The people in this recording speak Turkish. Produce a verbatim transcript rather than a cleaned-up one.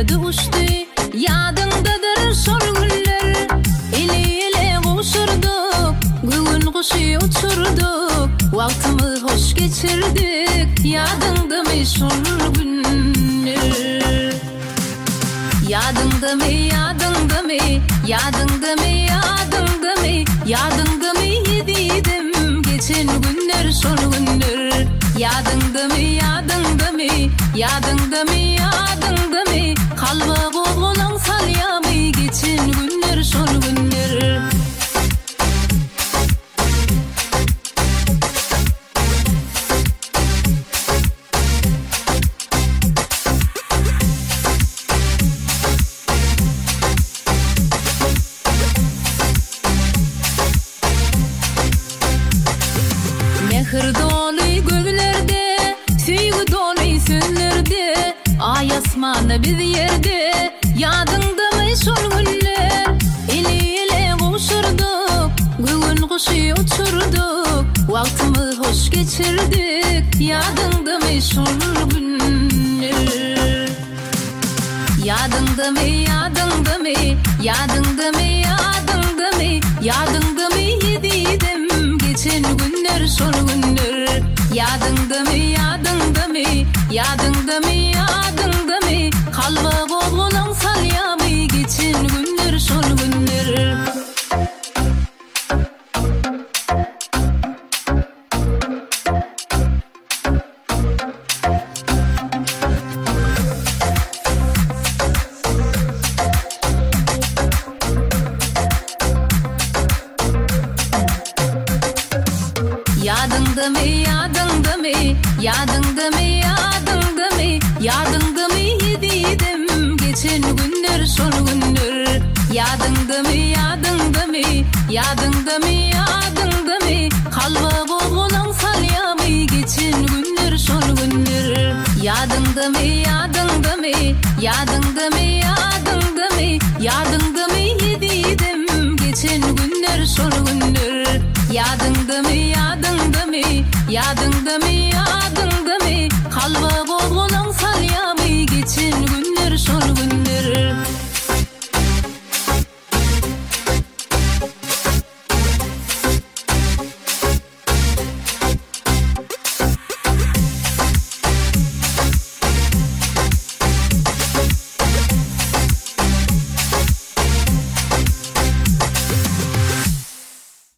göklerde uçtu. Yadındadır sol günler, ele ele koşurduk, gün kuşu uçurduk, vaktimi hoş geçirdik. Yadında mı sol günler? Yadında mı, yadında mı, yadında mı, yadında mı, yadında mı yediydim geçen günler, sol günler. Yadında mı, yadında mı, yadında mı, yadında mı, kalba boğulan salya mı geçen günler, sol günler. Mehir dolu göklerde, süygü dolu sünlerde, ay asmanı bir yerde. Yadında mı sol günler, ele ele koşurduk, gün kuşu uçurduk, vaktimi hoş geçirdik. Yadında mı sol günler? Yadında mı, yadında mı, yadında mı, yadında mı, yadında mı yediydim geçen günler, sol günler. Yadında mı, yadında mı, yadında mı, yadında mı, kalba boğulan salya mı geçen günler, sol günler. Yadında mı, yadında mı, yadında mı, yadında mı, yadında mı yediydim geçen günler, sol günler. Yadında mı, yadında mı, yadında mı, yadında mı, kalba boğulan salya mı geçen günler, sol günler. Yadında mı, yadında mı, yadında mı, yadında mı, yadında mı yediydim geçen günler, sol günler. Yadında mı, yadında mı, yadında mı,